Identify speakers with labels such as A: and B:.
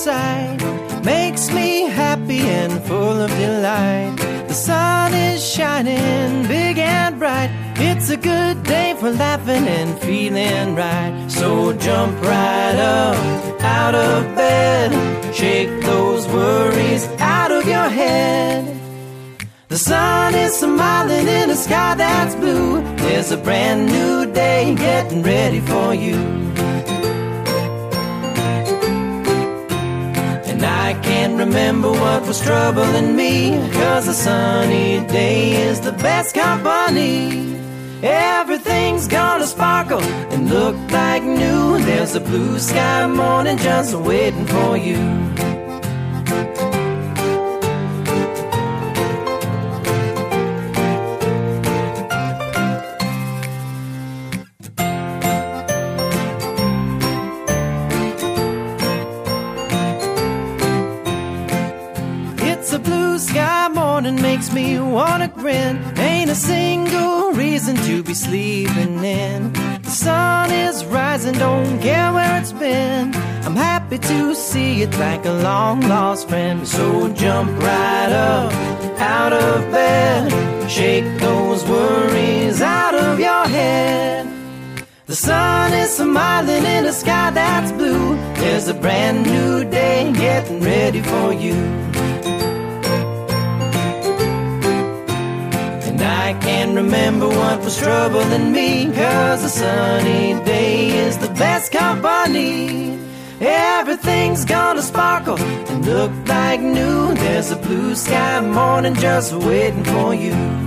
A: sight makes me happy and full of delight. The sun is shining big and bright. It's a good day for laughing and feeling right. So jump right up out of bed, shake those worries out of your head. The sun is smiling in a sky that's blue. There's a brand new day getting ready for you. And I can't remember what was troubling me, 'cause a sunny day is the best company. Everything's gonna sparkle and look like new. There's a blue sky morning just waiting for you. Makes me wanna grin. Ain't a single reason to be sleeping in. The sun is rising, don't care where it's been. I'm happy to see it like a long lost friend. So jump right up out of bed, shake those worries out of your head. The sun is smiling in a sky that's blue. There's a brand new day getting ready for you. I can't remember what was troubling me, 'cause a sunny day is the best company. Everything's gonna sparkle and look like new. There's a blue sky morning just waiting for you.